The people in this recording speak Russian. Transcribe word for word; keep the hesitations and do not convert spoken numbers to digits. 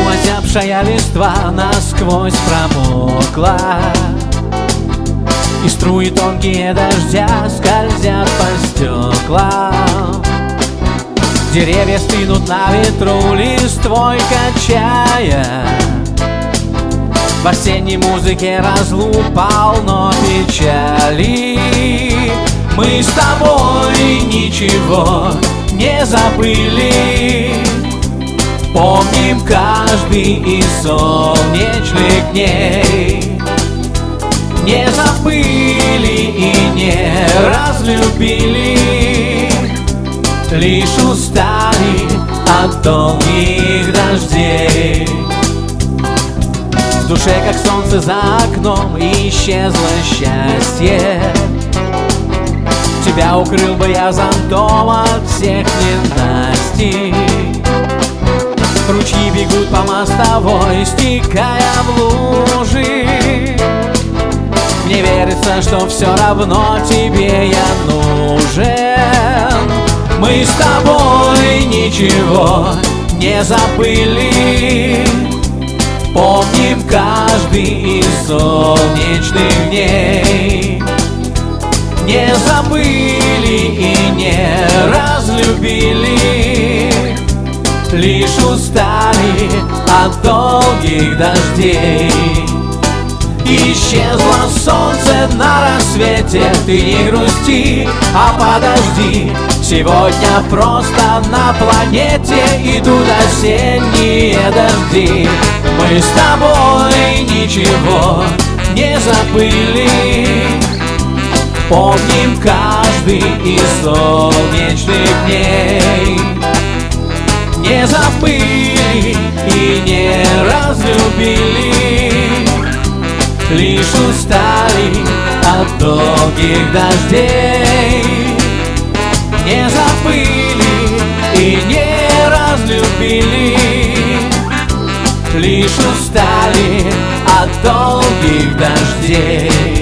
озябшая листва насквозь промокла, и струи тонкие дождя скользят по стеклам. Деревья стынут на ветру, листвой качая. В осенней музыке разлук полно печали. Мы с тобой ничего не забыли, помним каждый из солнечных дней. Не забыли и не разлюбили, лишь устали от долгих дождей. В душе, как солнце за окном, исчезло счастье. Тебя укрыл бы я зонтом от всех ненастей. Ручьи бегут по мостовой, стекая в лужи. Мне верится, что все равно тебе я нужен. Мы с тобой ничего не забыли, помним каждый из солнечных дней. Не забыли и не разлюбили, лишь устали от долгих дождей. Исчезло солнце на рассвете, ты не грусти, а подожди. Сегодня просто на планете идут осенние дожди. Мы с тобой ничего не забыли, помним каждый из солнечных дней. Не забыли и не разлюбили, лишь устали от долгих дождей. Не забыли и не разлюбили, лишь устали от долгих дождей.